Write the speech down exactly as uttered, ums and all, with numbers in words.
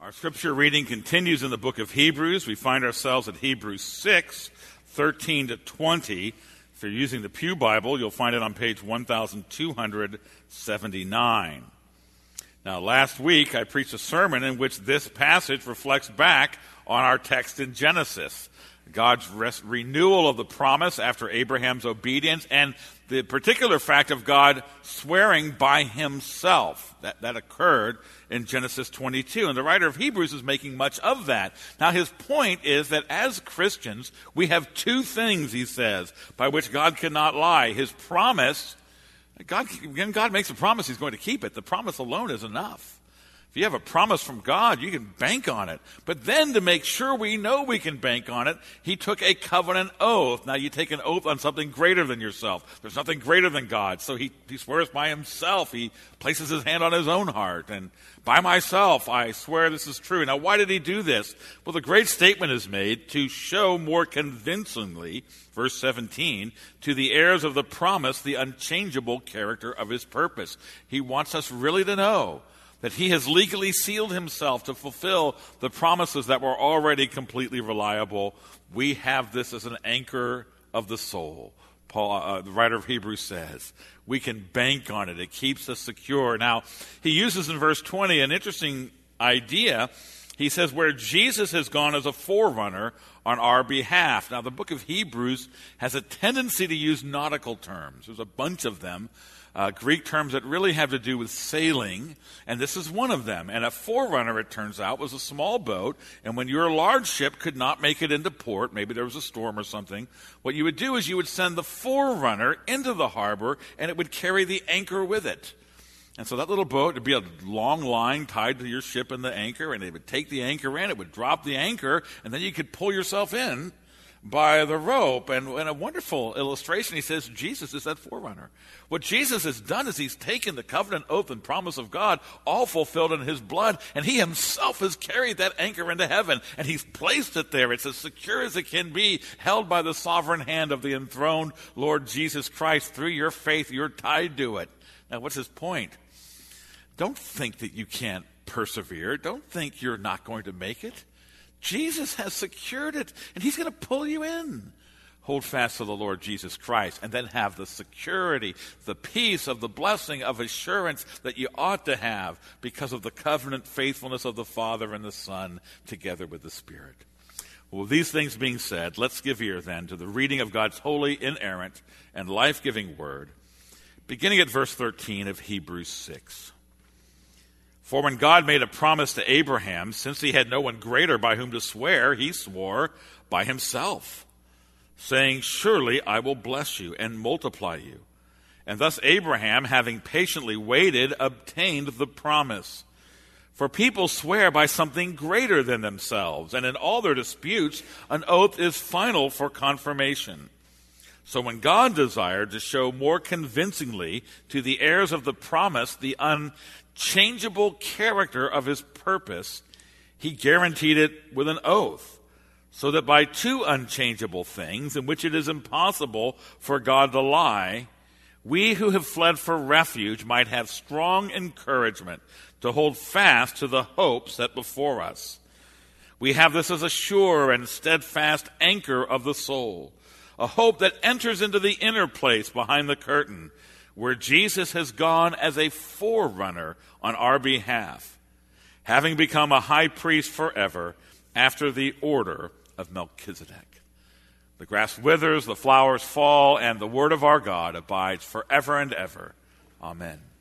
Our scripture reading continues in the book of Hebrews. We find ourselves at Hebrews six, thirteen to twenty. If you're using the Pew Bible, you'll find it on page one thousand two hundred seventy-nine. Now, last week I preached a sermon in which this passage reflects back on our text in Genesis. God's res- renewal of the promise after Abraham's obedience, and the particular fact of God swearing by himself. That, that occurred in Genesis twenty-two. And the writer of Hebrews is making much of that. Now, his point is that as Christians, we have two things, he says, by which God cannot lie. His promise, God, when God makes a promise, he's going to keep it. The promise alone is enough. If you have a promise from God, you can bank on it. But then to make sure we know we can bank on it, he took a covenant oath. Now you take an oath on something greater than yourself. There's nothing greater than God. So he, he swears by himself. He places his hand on his own heart. And by myself, I swear this is true. Now why did he do this? Well, the great statement is made to show more convincingly, verse seventeen, to the heirs of the promise the unchangeable character of his purpose. He wants us really to know that he has legally sealed himself to fulfill the promises that were already completely reliable. We have this as an anchor of the soul. Paul, uh, the writer of Hebrews says, we can bank on it. It keeps us secure. Now, he uses in verse twenty an interesting idea. He says, where Jesus has gone as a forerunner on our behalf. Now, the book of Hebrews has a tendency to use nautical terms. There's a bunch of them. Uh, Greek terms that really have to do with sailing, and this is one of them. And a forerunner, it turns out, was a small boat, and when your large ship could not make it into port, maybe there was a storm or something, what you would do is you would send the forerunner into the harbor, and it would carry the anchor with it. And so that little boat would be a long line tied to your ship and the anchor, and they would take the anchor in, it would drop the anchor, and then you could pull yourself in by the rope. And in a wonderful illustration, he says Jesus is that forerunner. What Jesus has done is he's taken the covenant, oath, and promise of God, all fulfilled in his blood, and he himself has carried that anchor into heaven, and he's placed it there. It's as secure as it can be, held by the sovereign hand of the enthroned Lord Jesus Christ. Through your faith, you're tied to it. Now, what's his point? Don't think that you can't persevere. Don't think you're not going to make it. Jesus has secured it, and he's going to pull you in. Hold fast to the Lord Jesus Christ, and then have the security, the peace of the blessing of assurance that you ought to have because of the covenant faithfulness of the Father and the Son together with the Spirit. Well, with these things being said, let's give ear then to the reading of God's holy, inerrant, and life-giving word, beginning at verse thirteen of Hebrews six. For when God made a promise to Abraham, since he had no one greater by whom to swear, he swore by himself, saying, surely I will bless you and multiply you. And thus Abraham, having patiently waited, obtained the promise. For people swear by something greater than themselves, and in all their disputes, an oath is final for confirmation. So when God desired to show more convincingly to the heirs of the promise the unchangeable character of his purpose, he guaranteed it with an oath, so that by two unchangeable things, in which it is impossible for God to lie, we who have fled for refuge might have strong encouragement to hold fast to the hope set before us. We have this as a sure and steadfast anchor of the soul, a hope that enters into the inner place behind the curtain, where Jesus has gone as a forerunner on our behalf, having become a high priest forever after the order of Melchizedek. The grass withers, the flowers fall, and the word of our God abides forever and ever. Amen.